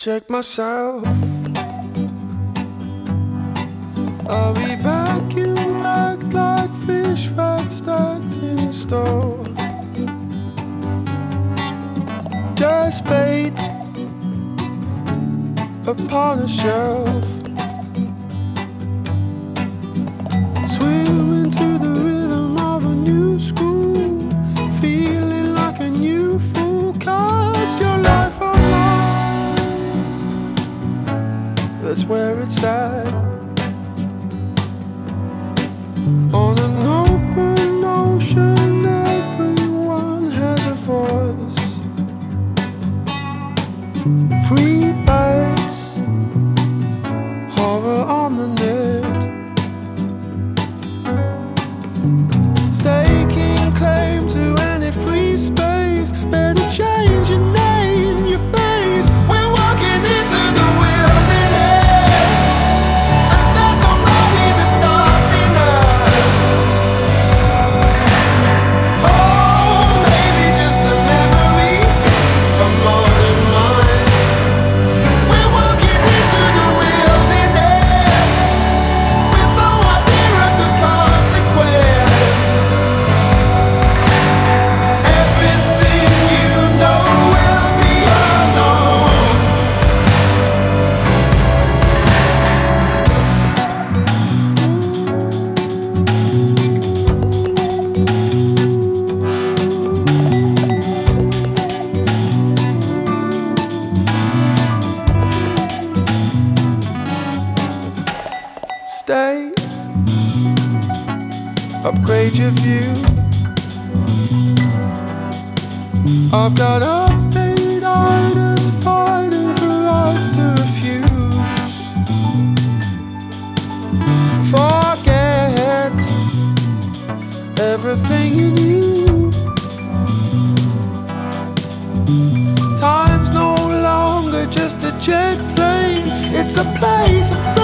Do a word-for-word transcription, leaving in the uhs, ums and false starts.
check myself. I'll be vacuum packed like fish fat stacked in a store. Just bait upon a shelf. Swim into the rhythm of a new school, feeling like a new fool. Cast your life online, that's where it's at. On an open ocean, everyone has a voice. Free birds hover on the net, staking claim to any free space. Better change your name, your face. We're walking into the wilderness, and there's no nothing stopping us. Oh, maybe just a memory from modern minds. We're walking into the wilderness with no idea of the consequence. Everything you know will be unknown. Stay, upgrade your view. I've got upbeat artists fighting for rights to refuse. Forget everything you knew. Time's no longer just a jet plane, it's a place of